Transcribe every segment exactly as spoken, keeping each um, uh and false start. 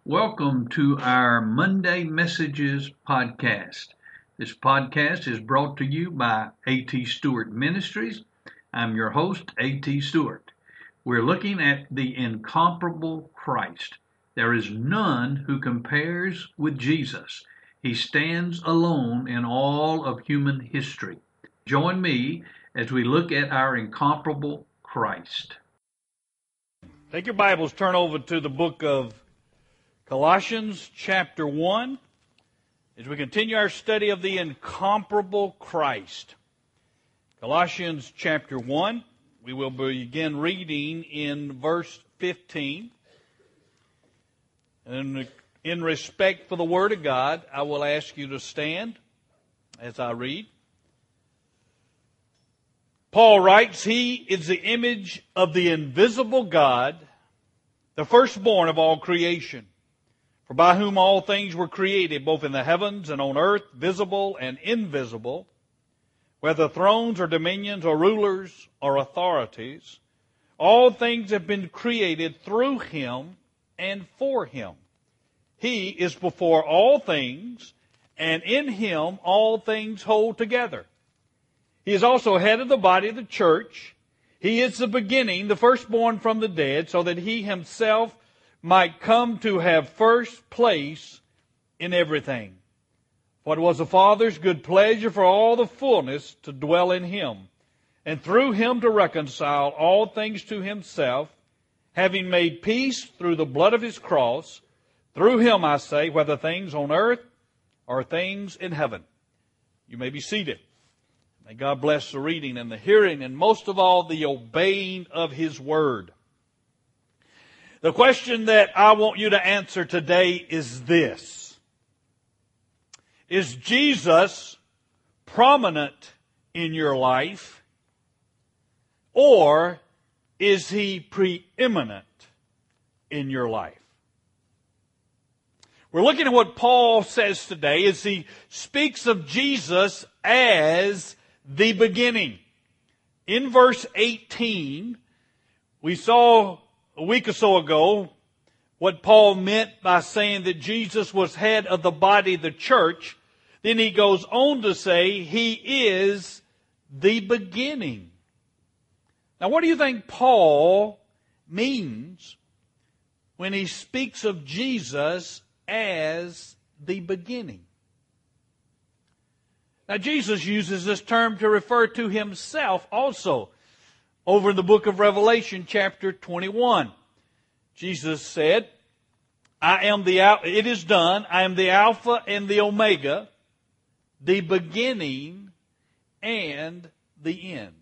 Welcome to our Monday Messages podcast. This podcast is brought to you by A T Stewart Ministries. I'm your host, A T Stewart. We're looking at the incomparable Christ. There is none who compares with Jesus. He stands alone in all of human history. Join me as we look at our incomparable Christ. Take your Bibles, turn over to the book of Colossians chapter one, as we continue our study of the incomparable Christ. Colossians chapter one, we will begin reading in verse fifteen. And in respect for the Word of God, I will ask you to stand as I read. Paul writes, "He is the image of the invisible God, the firstborn of all creation. For by whom all things were created, both in the heavens and on earth, visible and invisible, whether thrones or dominions or rulers or authorities, all things have been created through Him and for Him. He is before all things, and in Him all things hold together. He is also head of the body of the church. He is the beginning, the firstborn from the dead, so that He Himself might come to have first place in everything. For it was the Father's good pleasure for all the fullness to dwell in Him, and through Him to reconcile all things to Himself, having made peace through the blood of His cross. Through Him, I say, whether things on earth or things in heaven." You may be seated. May God bless the reading and the hearing, and most of all, the obeying of His Word. The question that I want you to answer today is this: is Jesus prominent in your life, or is He preeminent in your life? We're looking at what Paul says today as he speaks of Jesus as the beginning. In verse eighteen, we saw a week or so ago what Paul meant by saying that Jesus was head of the body, the church. Then he goes on to say He is the beginning. Now, what do you think Paul means when he speaks of Jesus as the beginning? Now, Jesus uses this term to refer to Himself also. Over in the book of Revelation, chapter twenty-one, Jesus said, I am the, it is done, I am the Alpha and the Omega, the beginning and the end.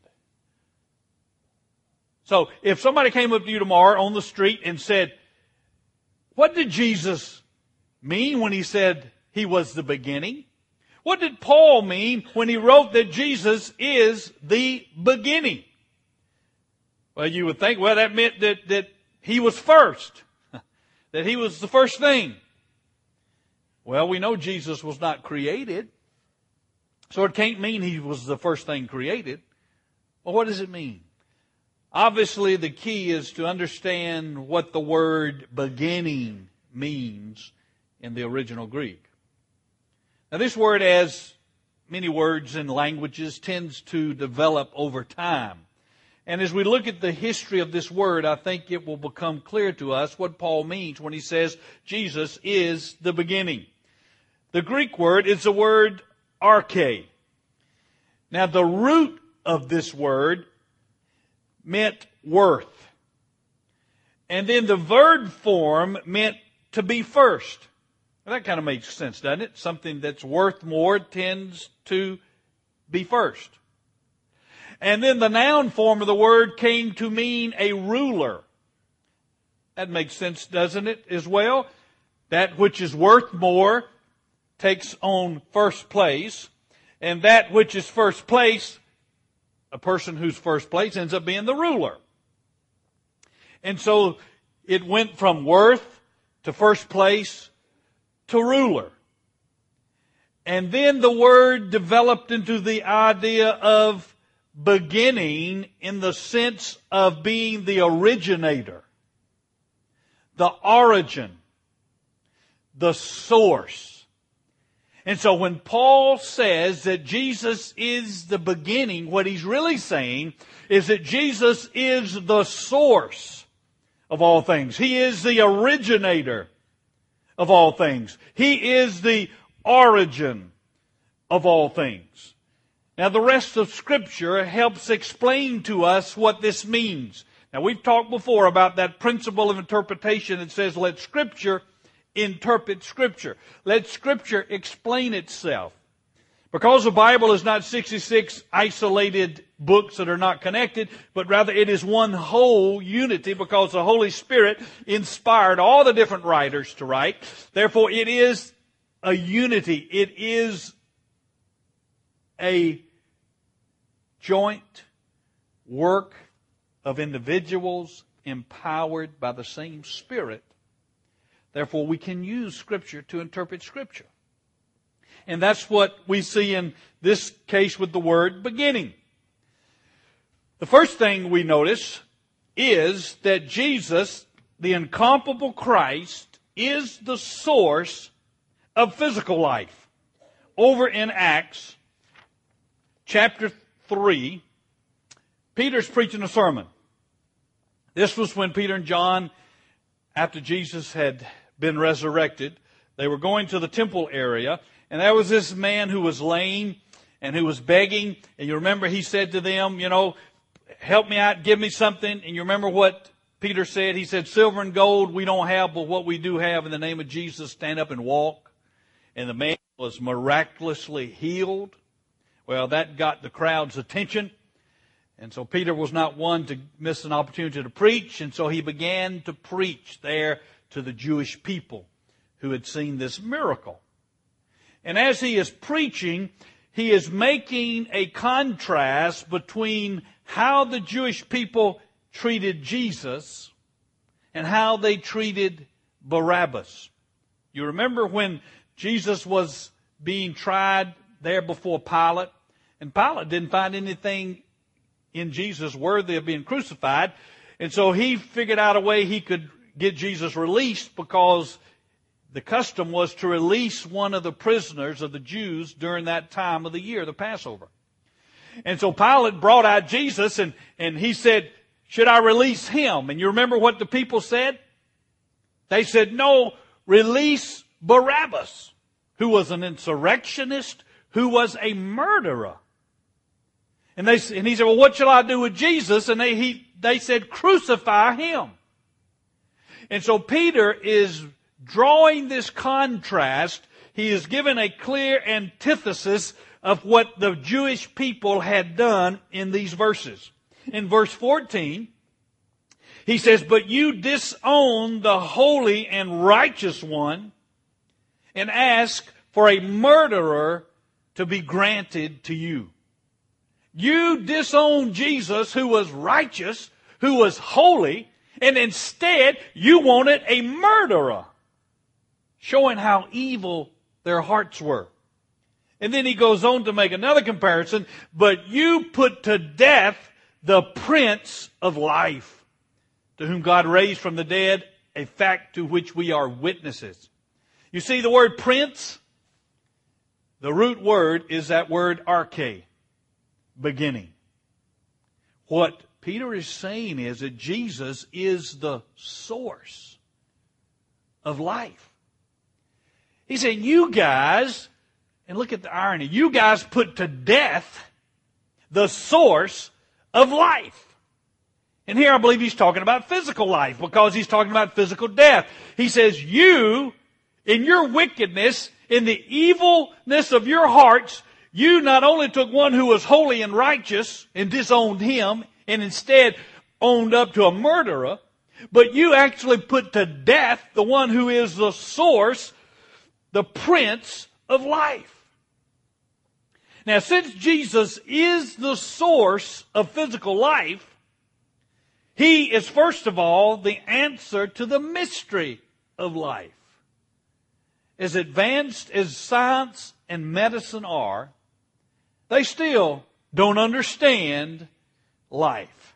So, if somebody came up to you tomorrow on the street and said, what did Jesus mean when He said He was the beginning? What did Paul mean when he wrote that Jesus is the beginning? Well, you would think, well, that meant that, that He was first, that He was the first thing. Well, we know Jesus was not created, so it can't mean He was the first thing created. Well, what does it mean? Obviously, the key is to understand what the word beginning means in the original Greek. Now, this word, as many words in languages, tends to develop over time. And as we look at the history of this word, I think it will become clear to us what Paul means when he says Jesus is the beginning. The Greek word is the word arche. Now, the root of this word meant worth. And then the verb form meant to be first. Well, that kind of makes sense, doesn't it? Something that's worth more tends to be first. And then the noun form of the word came to mean a ruler. That makes sense, doesn't it, as well? That which is worth more takes on first place. And that which is first place, a person who's first place ends up being the ruler. And so it went from worth to first place to ruler. And then the word developed into the idea of beginning in the sense of being the originator, the origin, the source. And so when Paul says that Jesus is the beginning, what he's really saying is that Jesus is the source of all things. He is the originator of all things. He is the origin of all things. Now, the rest of Scripture helps explain to us what this means. Now, we've talked before about that principle of interpretation that says, let Scripture interpret Scripture. Let Scripture explain itself. Because the Bible is not sixty-six isolated books that are not connected, but rather it is one whole unity because the Holy Spirit inspired all the different writers to write. Therefore, it is a unity. It is a joint work of individuals empowered by the same Spirit. Therefore, we can use Scripture to interpret Scripture. And that's what we see in this case with the word beginning. The first thing we notice is that Jesus, the incomparable Christ, is the source of physical life. Over in Acts chapter three, Peter's preaching a sermon. This was when Peter and John, after Jesus had been resurrected, they were going to the temple area, and there was this man who was lame and who was begging. And you remember he said to them, you know, help me out, give me something. And you remember what Peter said? He said, silver and gold we don't have, but what we do have, in the name of Jesus, stand up and walk. And the man was miraculously healed. Well, that got the crowd's attention. And so Peter was not one to miss an opportunity to preach. And so he began to preach there to the Jewish people who had seen this miracle. And as he is preaching, he is making a contrast between how the Jewish people treated Jesus and how they treated Barabbas. You remember when Jesus was being tried there before Pilate, and Pilate didn't find anything in Jesus worthy of being crucified, and so he figured out a way he could get Jesus released, because the custom was to release one of the prisoners of the Jews during that time of the year, the Passover. And so Pilate brought out Jesus, and, and he said, should I release him? And you remember what the people said? They said, no, release Barabbas, who was an insurrectionist, who was a murderer. And they and he said, well, what shall I do with Jesus? And they he they said, crucify him. And so Peter is drawing this contrast. He is given a clear antithesis of what the Jewish people had done in these verses. In verse fourteen, he says, but you disown the holy and righteous one and ask for a murderer to be granted to you. You disown Jesus, who was righteous, who was holy, and instead you wanted a murderer, showing how evil their hearts were. And then he goes on to make another comparison, but you put to death the Prince of Life, to whom God raised from the dead, a fact to which we are witnesses. You see the word prince? The root word is that word arche, beginning. What Peter is saying is that Jesus is the source of life. He's saying, you guys, and look at the irony, you guys put to death the source of life. And here I believe he's talking about physical life, because he's talking about physical death. He says, you, in your wickedness, in the evilness of your hearts, you not only took one who was holy and righteous and disowned him, and instead owned up to a murderer, but you actually put to death the one who is the source, the Prince of Life. Now, since Jesus is the source of physical life, he is, first of all, the answer to the mystery of life. As advanced as science and medicine are, they still don't understand life.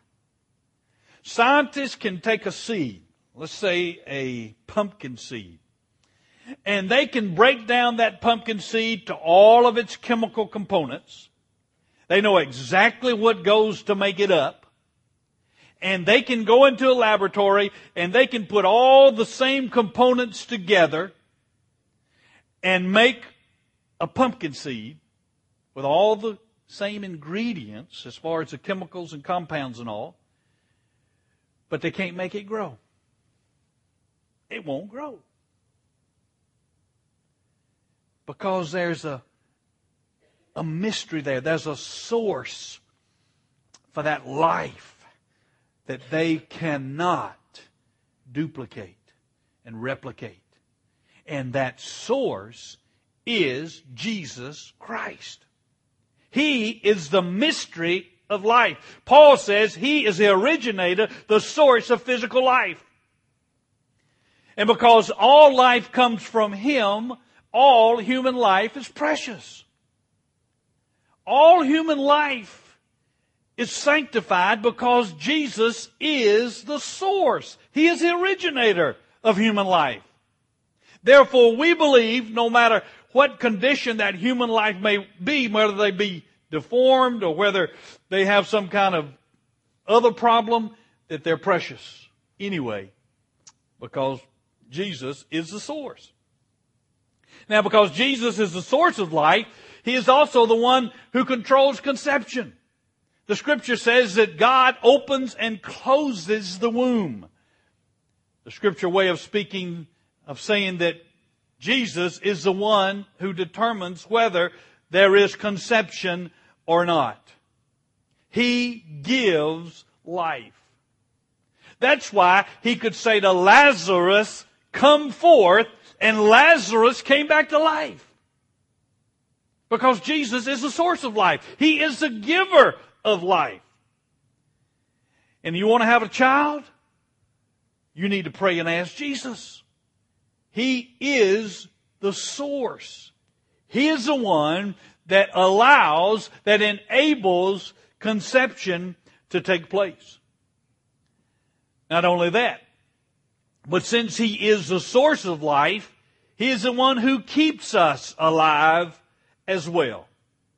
Scientists can take a seed, let's say a pumpkin seed, and they can break down that pumpkin seed to all of its chemical components. They know exactly what goes to make it up. And they can go into a laboratory and they can put all the same components together and make a pumpkin seed with all the same ingredients as far as the chemicals and compounds and all. But they can't make it grow. It won't grow. Because there's a, a mystery there. There's a source for that life that they cannot duplicate and replicate. And that source is Jesus Christ. He is the mystery of life. Paul says He is the originator, the source of physical life. And because all life comes from Him, all human life is precious. All human life is sanctified because Jesus is the source. He is the originator of human life. Therefore, we believe no matter what condition that human life may be, whether they be deformed or whether they have some kind of other problem, that they're precious anyway, because Jesus is the source. Now, because Jesus is the source of life, He is also the one who controls conception. The Scripture says that God opens and closes the womb. The Scripture way of speaking, of saying that Jesus is the one who determines whether there is conception or not. He gives life. That's why He could say to Lazarus, "Come forth," and Lazarus came back to life. Because Jesus is the source of life. He is the giver of life. And you want to have a child? You need to pray and ask Jesus. He is the source. He is the one that allows, that enables conception to take place. Not only that, but since He is the source of life, He is the one who keeps us alive as well.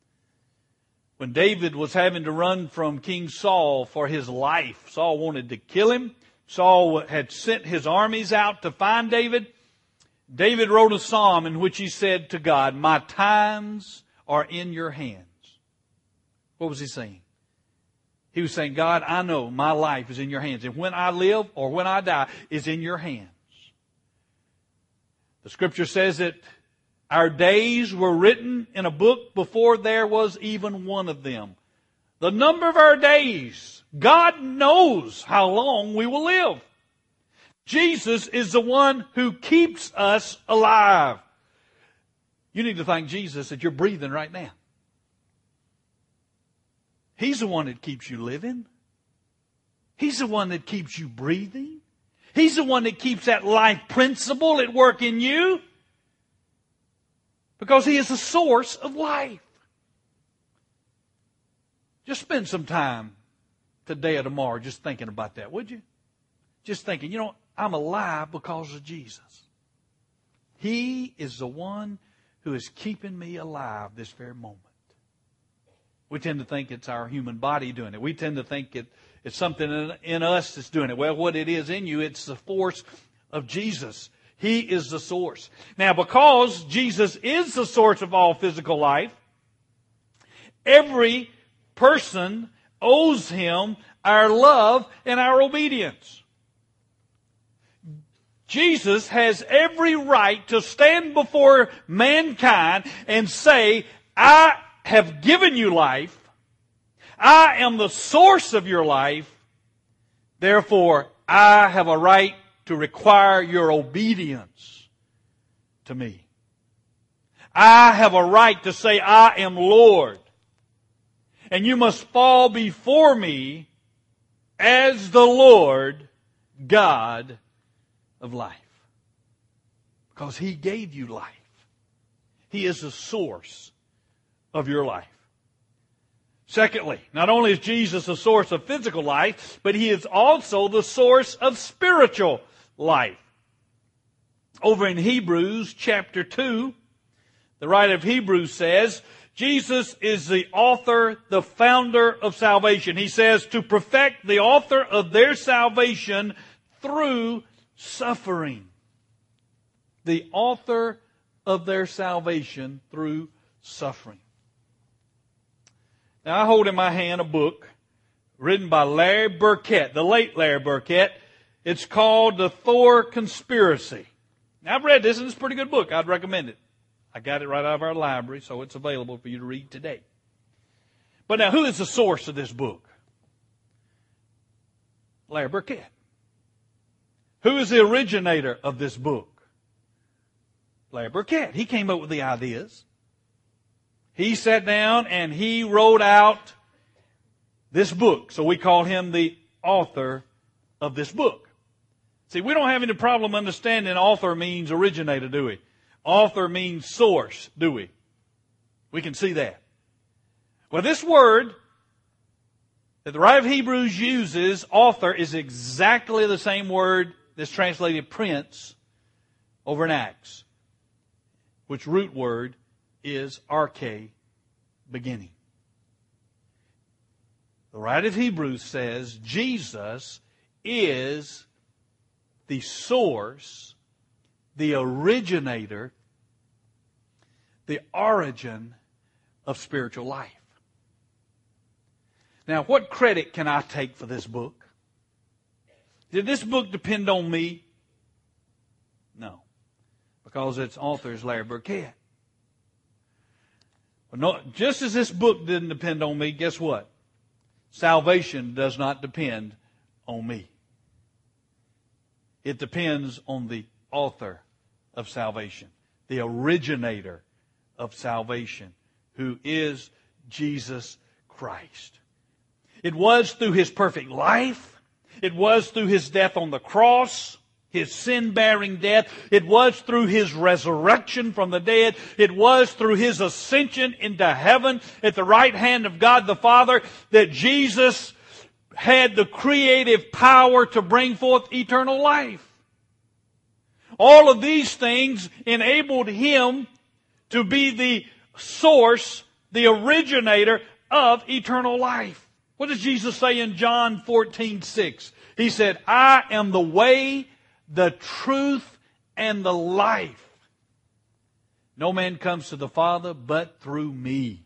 When David was having to run from King Saul for his life, Saul wanted to kill him. Saul had sent his armies out to find David. David wrote a psalm in which he said to God, "My times are in your hands." What was he saying? He was saying, God, I know my life is in your hands. And when I live or when I die is in your hands. The Scripture says that our days were written in a book before there was even one of them. The number of our days, God knows how long we will live. Jesus is the one who keeps us alive. You need to thank Jesus that you're breathing right now. He's the one that keeps you living. He's the one that keeps you breathing. He's the one that keeps that life principle at work in you. Because He is the source of life. Just spend some time today or tomorrow just thinking about that, would you? Just thinking, you know, I'm alive because of Jesus. He is the one who is keeping me alive this very moment. We tend to think it's our human body doing it. We tend to think it, it's something in, in us that's doing it. Well, what it is in you, it's the force of Jesus. He is the source. Now, because Jesus is the source of all physical life, every person owes Him our love and our obedience. Jesus has every right to stand before mankind and say, I have given you life. I am the source of your life. Therefore, I have a right to require your obedience to me. I have a right to say, I am Lord. And you must fall before me as the Lord God of life. Because He gave you life. He is the source of your life. Secondly, not only is Jesus the source of physical life, but He is also the source of spiritual life. Over in Hebrews chapter two, the writer of Hebrews says, Jesus is the author, the founder of salvation. He says to perfect the author of their salvation through suffering. The author of their salvation through suffering. Now I hold in my hand a book written by Larry Burkett, the late Larry Burkett. It's called The Thor Conspiracy. Now I've read this and it's a pretty good book. I'd recommend it. I got it right out of our library, so it's available for you to read today. But now, who is the source of this book? Larry Burkett. Who is the originator of this book? Larry Burkett. He came up with the ideas. He sat down and he wrote out this book. So we call him the author of this book. See, we don't have any problem understanding author means originator, do we? Author means source, do we? We can see that. Well, this word that the writer of Hebrews uses, author, is exactly the same word that's translated prince over in Acts, which root word is arche, beginning. The writer of Hebrews says Jesus is the source, the originator, the origin of spiritual life. Now, what credit can I take for this book? Did this book depend on me? No. Because its author is Larry Burkett. But no, just as this book didn't depend on me, guess what? Salvation does not depend on me. It depends on the author of salvation, the originator of salvation, who is Jesus Christ. It was through His perfect life. It was through His death on the cross, His sin-bearing death. It was through His resurrection from the dead. It was through His ascension into heaven at the right hand of God the Father that Jesus had the creative power to bring forth eternal life. All of these things enabled Him to be the source, the originator of eternal life. What does Jesus say in John fourteen six? He said, I am the way, the truth, and the life. No man comes to the Father but through me.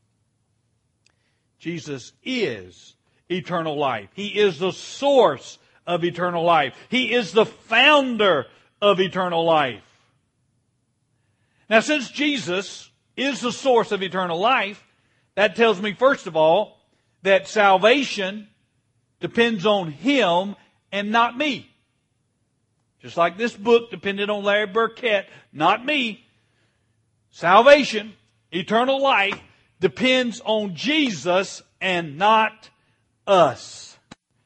Jesus is eternal life. He is the source of eternal life. He is the founder of eternal life. Now, since Jesus is the source of eternal life, that tells me, first of all, that salvation depends on Him and not me. Just like this book depended on Larry Burkett, not me. Salvation, eternal life, depends on Jesus and not us.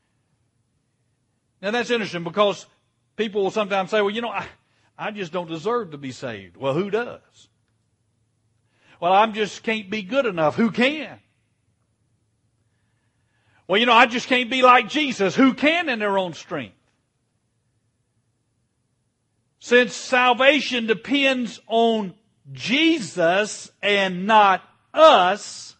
Now that's interesting because people will sometimes say, well, you know, I, I just don't deserve to be saved. Well, who does? Well, I just can't be good enough. Who can? Well, you know, I just can't be like Jesus. Who can in their own strength? Since salvation depends on Jesus and not us,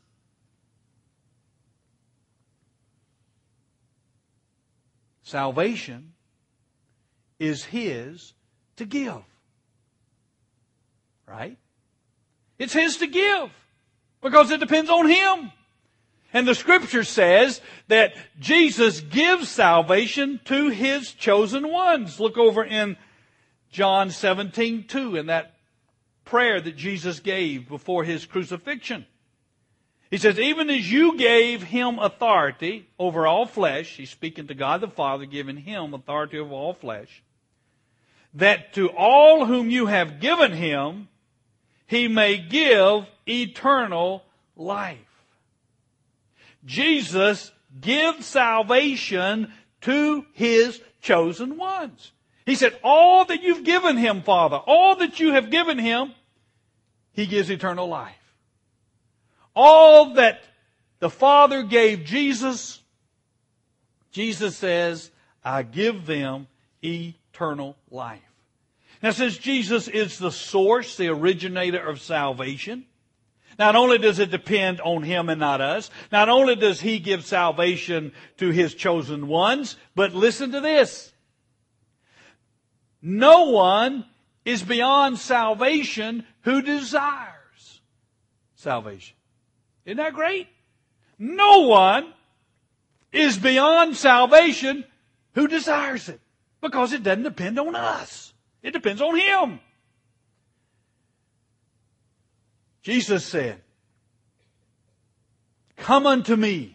salvation is His to give. Right? It's His to give because it depends on Him. And the Scripture says that Jesus gives salvation to His chosen ones. Look over in John seventeen two in that prayer that Jesus gave before His crucifixion. He says, even as you gave Him authority over all flesh, He's speaking to God the Father, giving Him authority over all flesh, that to all whom you have given Him, He may give eternal life. Jesus gives salvation to His chosen ones. He said, all that you've given Him, Father, all that you have given Him, He gives eternal life. All that the Father gave Jesus, Jesus says, I give them eternal life. Now, since Jesus is the source, the originator of salvation, not only does it depend on Him and not us, not only does He give salvation to His chosen ones, but listen to this. No one is beyond salvation who desires salvation. Isn't that great? No one is beyond salvation who desires it, because it doesn't depend on us. It depends on Him. Jesus said, "Come unto me,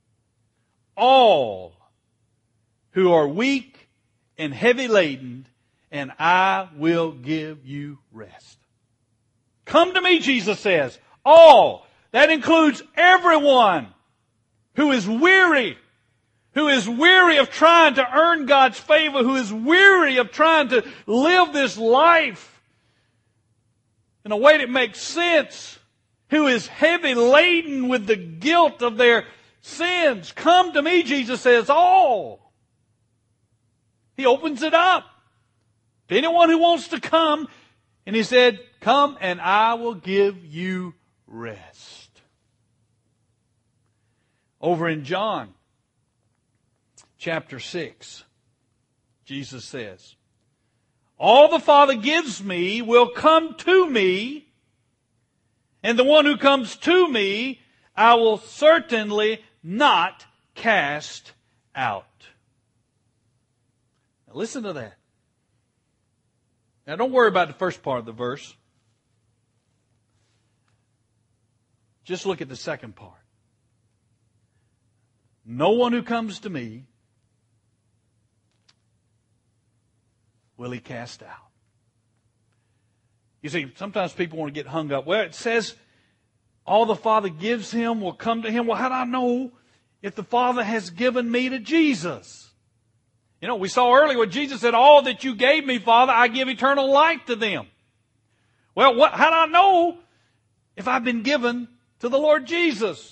all who are weak and heavy laden, and I will give you rest." Come to me, Jesus says. All. That includes everyone who is weary, who is weary of trying to earn God's favor, who is weary of trying to live this life in a way that makes sense, who is heavy laden with the guilt of their sins. Come to me, Jesus says, all. He opens it up to anyone who wants to come, and He said, "Come and I will give you rest." Over in John chapter six, Jesus says, "All the Father gives me will come to me, and the one who comes to me I will certainly not cast out." Now listen to that. Now don't worry about the first part of the verse. Just look at the second part. No one who comes to me will He cast out. You see, sometimes people want to get hung up. Well, it says all the Father gives Him will come to Him. Well, how do I know if the Father has given me to Jesus? You know, we saw earlier what Jesus said, "All that you gave me, Father, I give eternal life to them." Well, what, how do I know if I've been given to the Lord Jesus?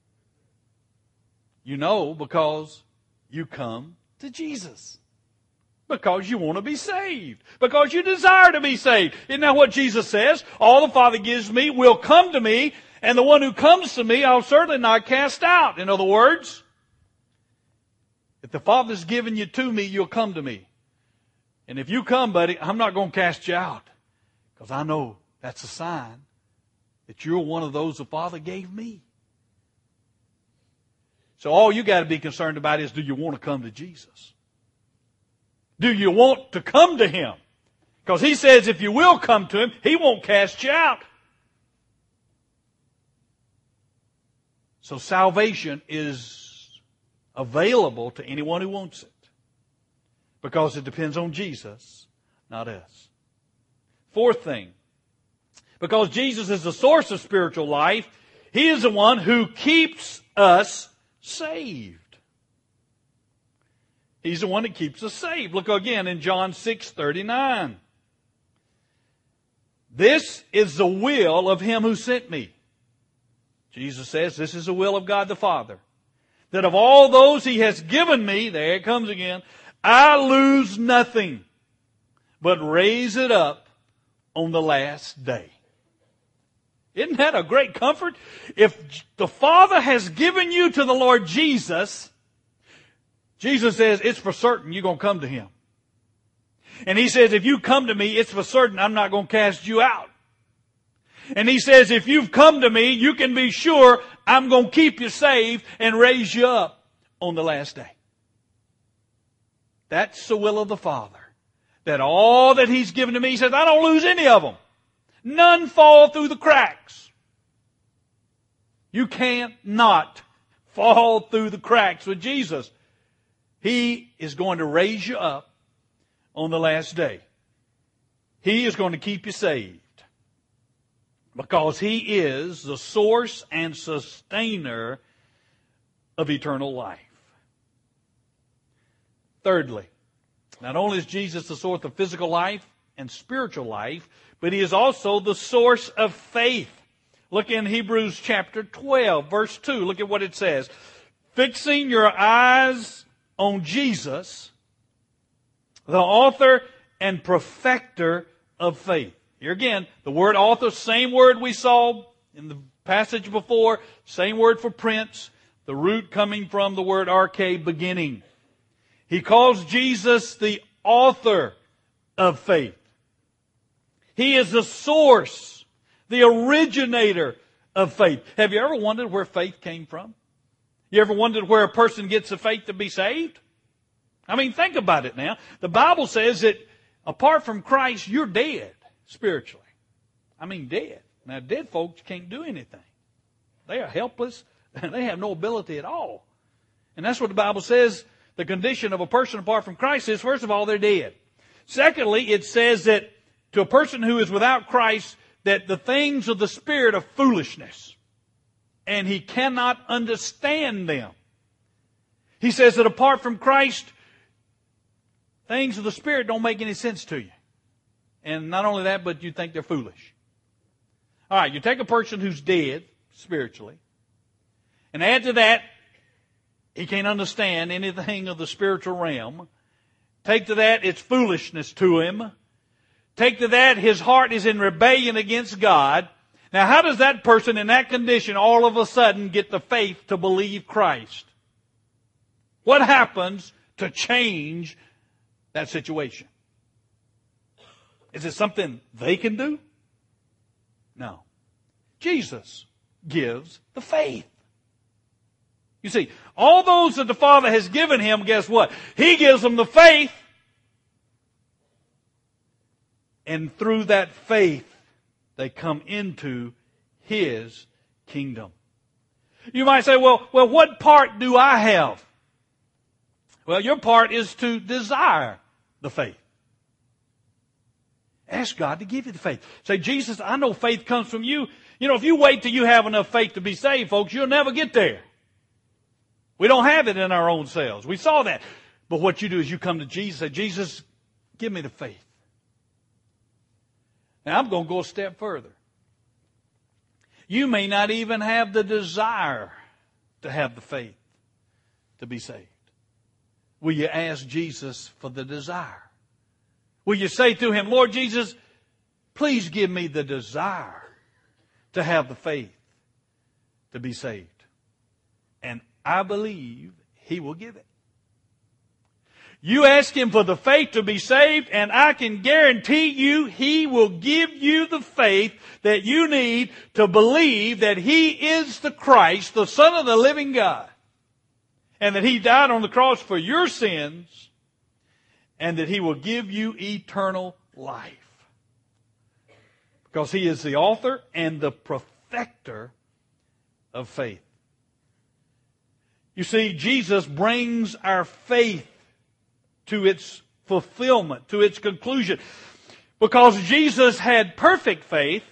You know, because you come to Jesus. Because you want to be saved. Because you desire to be saved. Isn't that what Jesus says? All the Father gives me will come to me, and the one who comes to me I'll certainly not cast out. In other words, if the Father's given you to me, you'll come to me. And if you come, buddy, I'm not going to cast you out. Because I know that's a sign that you're one of those the Father gave me. So all you got to be concerned about is, do you want to come to Jesus? Do you want to come to Him? Because He says if you will come to Him, He won't cast you out. So salvation is available to anyone who wants it. Because it depends on Jesus, not us. Fourth thing, because Jesus is the source of spiritual life, He is the one who keeps us saved. He's the one that keeps us saved. Look again in John six thirty-nine. "This is the will of Him who sent me." Jesus says, this is the will of God the Father, "that of all those He has given me," there it comes again, "I lose nothing, but raise it up on the last day." Isn't that a great comfort? If the Father has given you to the Lord Jesus, Jesus says it's for certain you're going to come to Him. And He says if you come to me, it's for certain I'm not going to cast you out. And He says if you've come to me, you can be sure I'm going to keep you saved and raise you up on the last day. That's the will of the Father. That all that He's given to me, He says, I don't lose any of them. None fall through the cracks. You can't not fall through the cracks with Jesus. He is going to raise you up on the last day. He is going to keep you saved. Because He is the source and sustainer of eternal life. Thirdly, not only is Jesus the source of physical life and spiritual life, but He is also the source of faith. Look in Hebrews chapter twelve, verse two. Look at what it says. "Fixing your eyes on Jesus, the author and perfecter of faith. Here again, the word author, same word we saw in the passage before, same word for prince, the root coming from the word arche, beginning. He calls Jesus the author of faith. He is the source, the originator of faith. Have you ever wondered where faith came from? You ever wondered where a person gets the faith to be saved? I mean, think about it now. The Bible says that apart from Christ, you're dead spiritually. I mean, dead. Now, dead folks can't do anything. They are helpless, and they have no ability at all. And that's what the Bible says the condition of a person apart from Christ is. First of all, they're dead. Secondly, it says that to a person who is without Christ, that the things of the Spirit are foolishness, and he cannot understand them. He says that apart from Christ, things of the Spirit don't make any sense to you. And not only that, but you think they're foolish. All right, you take a person who's dead spiritually, and add to that, he can't understand anything of the spiritual realm. Take to that, it's foolishness to him. Take to that, his heart is in rebellion against God. Now, how does that person in that condition all of a sudden get the faith to believe Christ? What happens to change that situation? Is it something they can do? No. Jesus gives the faith. You see, all those that the Father has given him, guess what? He gives them the faith. And through that faith, they come into His kingdom. You might say, well, well, what part do I have? Well, your part is to desire the faith. Ask God to give you the faith. Say, Jesus, I know faith comes from you. You know, if you wait till you have enough faith to be saved, folks, you'll never get there. We don't have it in our own selves. We saw that. But what you do is you come to Jesus and say, Jesus, give me the faith. Now, I'm going to go a step further. You may not even have the desire to have the faith to be saved. Will you ask Jesus for the desire? Will you say to Him, Lord Jesus, please give me the desire to have the faith to be saved? And I believe He will give it. You ask Him for the faith to be saved, and I can guarantee you He will give you the faith that you need to believe that He is the Christ, the Son of the living God, and that He died on the cross for your sins, and that He will give you eternal life. Because He is the author and the perfecter of faith. You see, Jesus brings our faith to its fulfillment, to its conclusion. Because Jesus had perfect faith,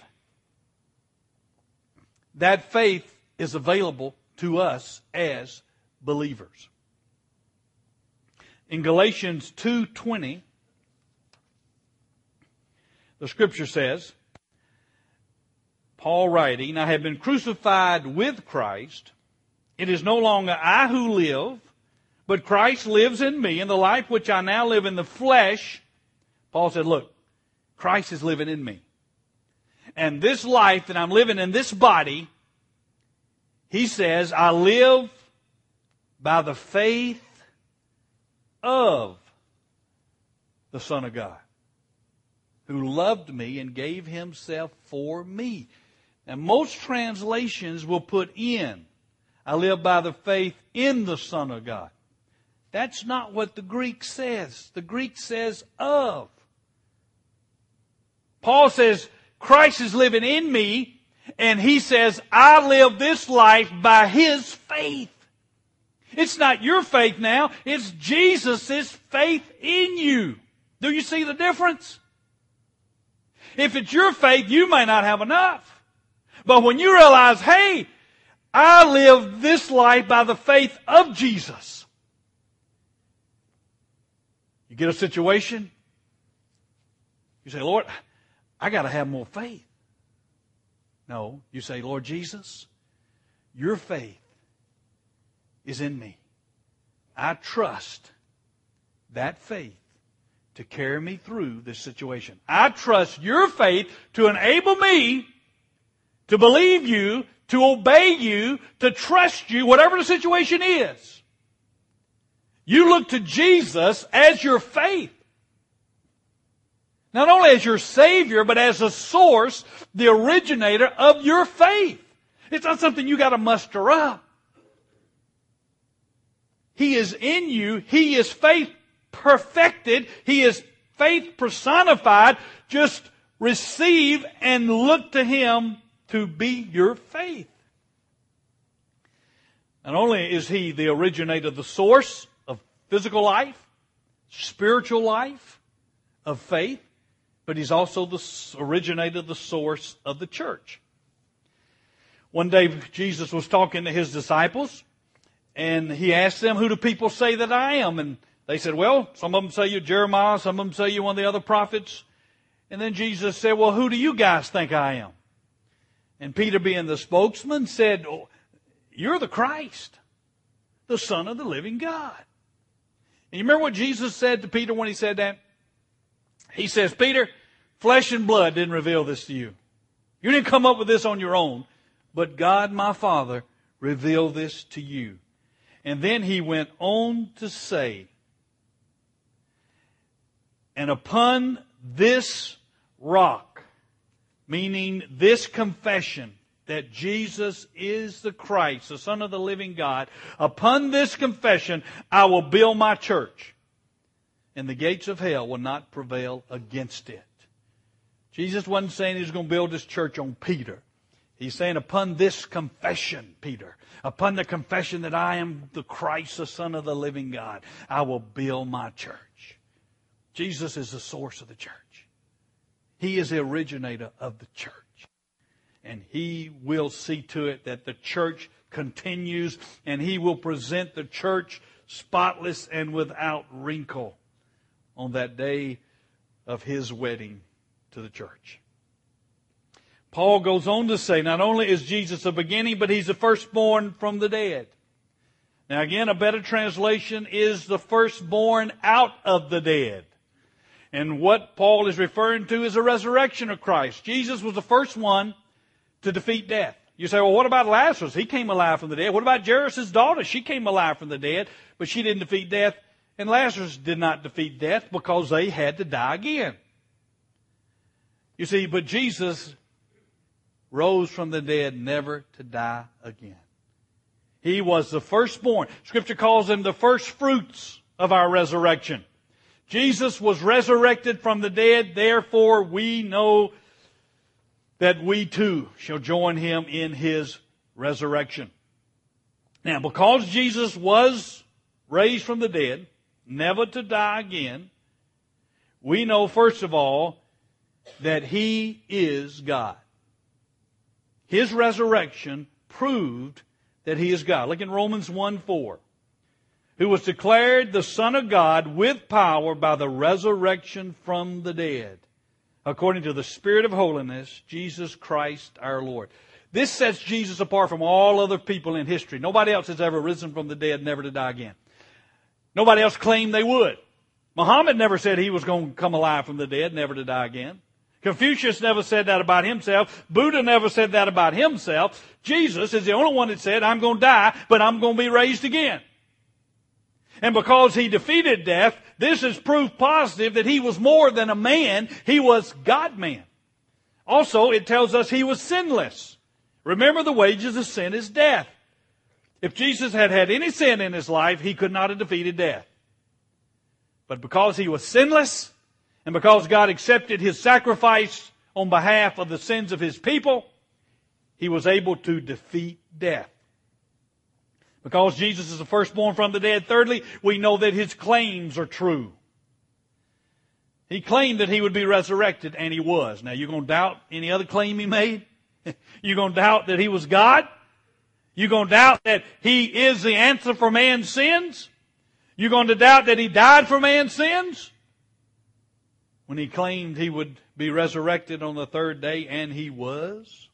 that faith is available to us as believers. In Galatians two twenty, the Scripture says, Paul writing, I have been crucified with Christ. It is no longer I who live, but Christ lives in me, and the life which I now live in the flesh, Paul said, look, Christ is living in me. And this life that I'm living in this body, he says, I live by the faith of the Son of God, who loved me and gave Himself for me. And most translations will put in, I live by the faith in the Son of God. That's not what the Greek says. The Greek says of. Paul says, Christ is living in me, and he says, I live this life by His faith. It's not your faith now, it's Jesus' faith in you. Do you see the difference? If it's your faith, you may not have enough. But when you realize, hey, I live this life by the faith of Jesus. You get a situation, you say, Lord, I got to have more faith. No, you say, Lord Jesus, your faith is in me. I trust that faith to carry me through this situation. I trust your faith to enable me to believe you, to obey you, to trust you, whatever the situation is. You look to Jesus as your faith. Not only as your Savior, but as the source, the originator of your faith. It's not something you got to muster up. He is in you. He is faith perfected. He is faith personified. Just receive and look to Him to be your faith. Not only is He the originator, the source of physical life, spiritual life, of faith, but He's also the originator, the source of the church. One day Jesus was talking to His disciples, and He asked them, who do people say that I am? And they said, well, some of them say you're Jeremiah, some of them say you're one of the other prophets. And then Jesus said, well, who do you guys think I am? And Peter, being the spokesman, said, oh, you're the Christ, the Son of the living God. And you remember what Jesus said to Peter when He said that? He says, Peter, flesh and blood didn't reveal this to you. You didn't come up with this on your own, but God, my Father, revealed this to you. And then He went on to say, and upon this rock, meaning this confession that Jesus is the Christ, the Son of the living God, upon this confession I will build my church, and the gates of hell will not prevail against it. Jesus wasn't saying He was going to build His church on Peter. He's saying, upon this confession, Peter, upon the confession that I am the Christ, the Son of the living God, I will build my church. Jesus is the source of the church. He is the originator of the church. And He will see to it that the church continues, and He will present the church spotless and without wrinkle on that day of His wedding to the church. Paul goes on to say, not only is Jesus the beginning, but He's the firstborn from the dead. Now again, a better translation is the firstborn out of the dead. And what Paul is referring to is the resurrection of Christ. Jesus was the first one to defeat death. You say, well, what about Lazarus? He came alive from the dead. What about Jairus' daughter? She came alive from the dead, but she didn't defeat death. And Lazarus did not defeat death because they had to die again. You see, but Jesus rose from the dead never to die again. He was the firstborn. Scripture calls Him the first fruits of our resurrection. Jesus was resurrected from the dead, therefore we know that we too shall join Him in His resurrection. Now, because Jesus was raised from the dead, never to die again, we know, first of all, that He is God. His resurrection proved that He is God. Look in Romans one four. Who was declared the Son of God with power by the resurrection from the dead, according to the Spirit of holiness, Jesus Christ our Lord. This sets Jesus apart from all other people in history. Nobody else has ever risen from the dead, never to die again. Nobody else claimed they would. Muhammad never said he was going to come alive from the dead, never to die again. Confucius never said that about himself. Buddha never said that about himself. Jesus is the only one that said, I'm going to die, but I'm going to be raised again. And because He defeated death, this is proof positive that He was more than a man. He was God-man. Also, it tells us He was sinless. Remember, the wages of sin is death. If Jesus had had any sin in His life, He could not have defeated death. But because He was sinless, and because God accepted His sacrifice on behalf of the sins of His people, He was able to defeat death. Because Jesus is the firstborn from the dead, thirdly, we know that His claims are true. He claimed that He would be resurrected, and He was. Now, you going to doubt any other claim He made? You going to doubt that He was God? You going to doubt that He is the answer for man's sins? You going to doubt that He died for man's sins? When He claimed He would be resurrected on the third day, and He was.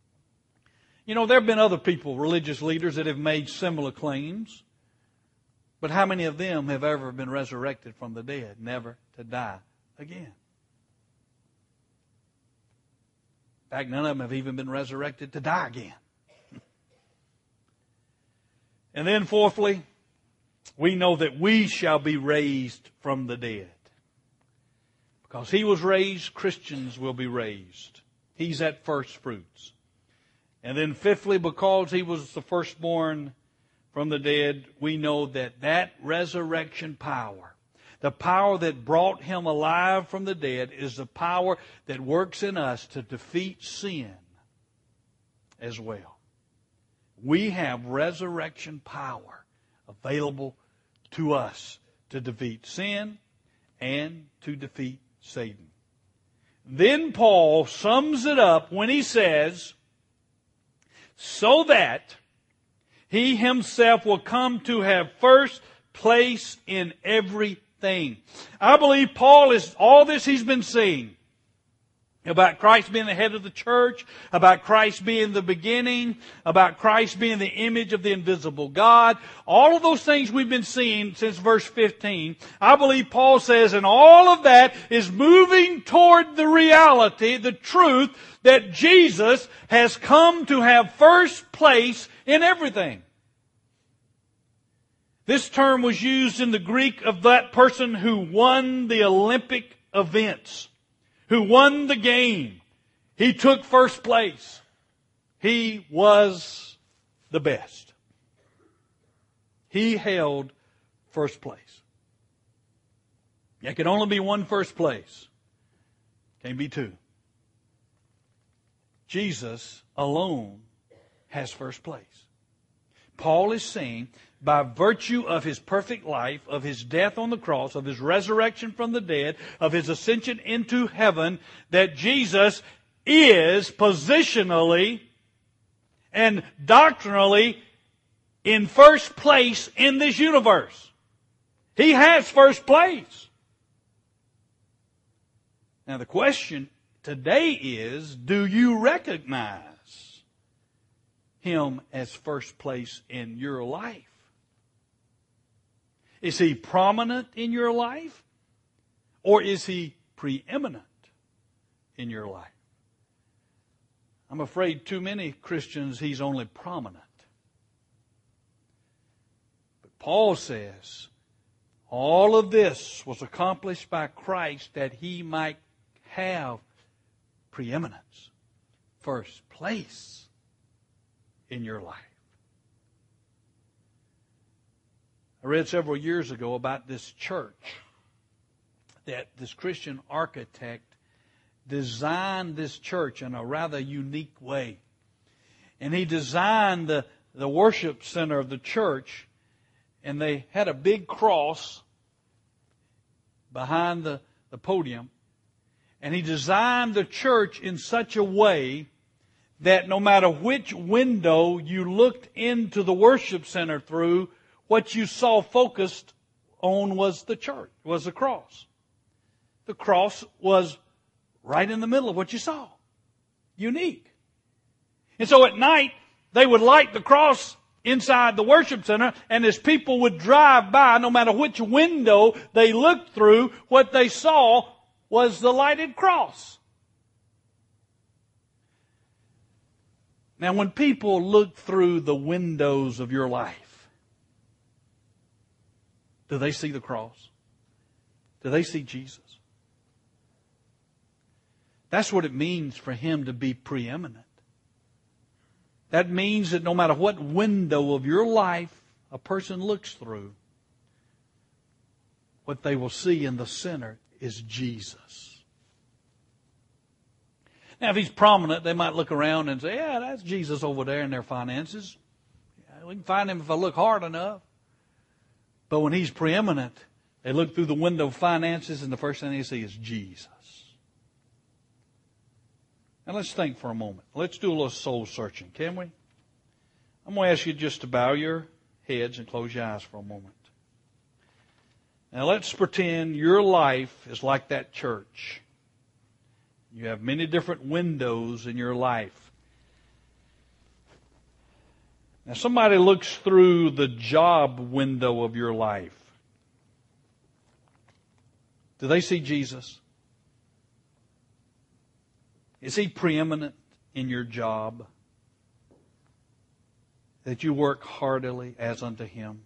You know, there have been other people, religious leaders, that have made similar claims. But how many of them have ever been resurrected from the dead, never to die again? In fact, none of them have even been resurrected to die again. And then fourthly, we know that we shall be raised from the dead. Because He was raised, Christians will be raised. He's at first fruits. And then fifthly, because He was the firstborn from the dead, we know that that resurrection power, the power that brought Him alive from the dead, is the power that works in us to defeat sin as well. We have resurrection power available to us to defeat sin and to defeat Satan. Then Paul sums it up when he says, so that He Himself will come to have first place in everything. I believe Paul is, all this he's been saying about Christ being the head of the church, about Christ being the beginning, about Christ being the image of the invisible God. All of those things we've been seeing since verse fifteen. I believe Paul says, and all of that is moving toward the reality, the truth, that Jesus has come to have first place in everything. This term was used in the Greek of that person who won the Olympic events, who won the game. He took first place. He was the best. He held first place. There can only be one first place. Can't be two. Jesus alone has first place. Paul is saying, by virtue of His perfect life, of His death on the cross, of His resurrection from the dead, of His ascension into heaven, that Jesus is positionally and doctrinally in first place in this universe. He has first place. Now the question today is, do you recognize Him as first place in your life? Is He prominent in your life? Or is He preeminent in your life? I'm afraid too many Christians, He's only prominent. But Paul says, all of this was accomplished by Christ that He might have preeminence, first place in your life. I read several years ago about this church that this Christian architect designed this church in a rather unique way. And he designed the, the worship center of the church, and they had a big cross behind the, the podium. And he designed the church in such a way that no matter which window you looked into the worship center through, what you saw focused on was the church, was the cross. The cross was right in the middle of what you saw. Unique. And so at night, they would light the cross inside the worship center, and as people would drive by, no matter which window they looked through, what they saw was the lighted cross. Now, when people look through the windows of your life, do they see the cross? Do they see Jesus? That's what it means for Him to be preeminent. That means that no matter what window of your life a person looks through, what they will see in the center is Jesus. Now, if He's prominent, they might look around and say, yeah, that's Jesus over there in their finances. Yeah, we can find Him if I look hard enough. But when He's preeminent, they look through the window of finances, and the first thing they see is Jesus. Now let's think for a moment. Let's do a little soul searching, can we? I'm going to ask you just to bow your heads and close your eyes for a moment. Now let's pretend your life is like that church. You have many different windows in your life. Now, somebody looks through the job window of your life. Do they see Jesus? Is He preeminent in your job? That you work heartily as unto Him?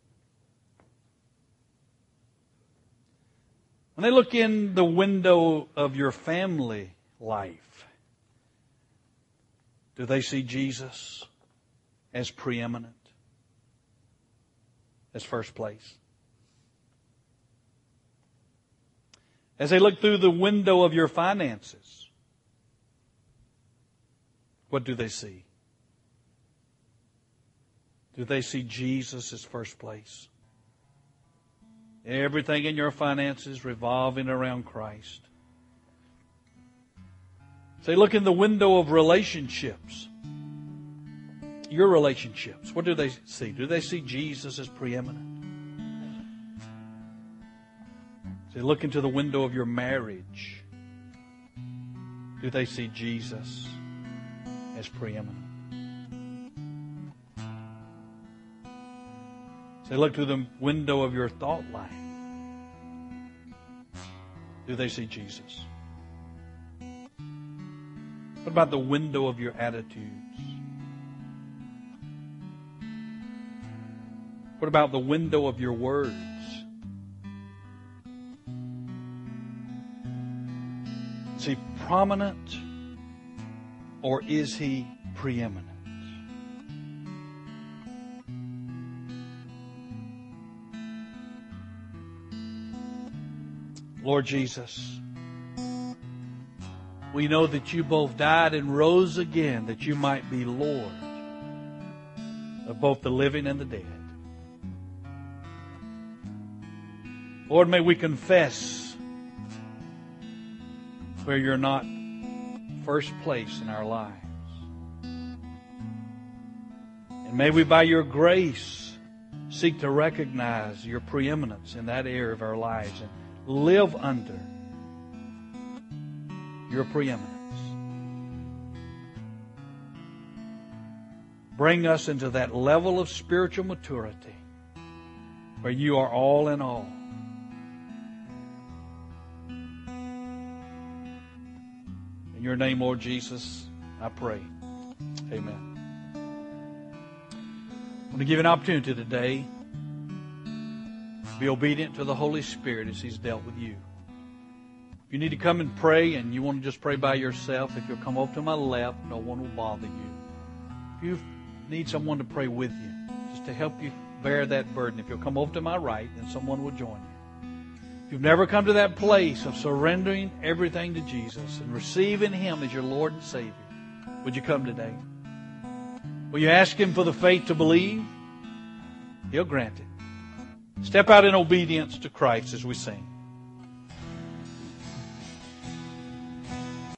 When they look in the window of your family life, do they see Jesus as preeminent, as first place? As they look through the window of your finances, what do they see? Do they see Jesus as first place? Everything in your finances revolving around Christ. As they look in the window of relationships, your relationships, what do they see? Do they see Jesus as preeminent? As they look into the window of your marriage, do they see Jesus as preeminent? As they look through the window of your thought life, do they see Jesus? What about the window of your attitudes? What about the window of your words? Is He prominent or is He preeminent? Lord Jesus, we know that You both died and rose again that You might be Lord of both the living and the dead. Lord, may we confess where You're not first place in our lives. And may we, by Your grace, seek to recognize Your preeminence in that area of our lives and live under Your preeminence. Bring us into that level of spiritual maturity where You are all in all. In Your name, Lord Jesus, I pray. Amen. I want to give you an opportunity today to be obedient to the Holy Spirit as He's dealt with you. If you need to come and pray and you want to just pray by yourself, if you'll come over to my left, no one will bother you. If you need someone to pray with you, just to help you bear that burden, if you'll come over to my right, then someone will join you. If you've never come to that place of surrendering everything to Jesus and receiving Him as your Lord and Savior, would you come today? Will you ask Him for the faith to believe? He'll grant it. Step out in obedience to Christ as we sing.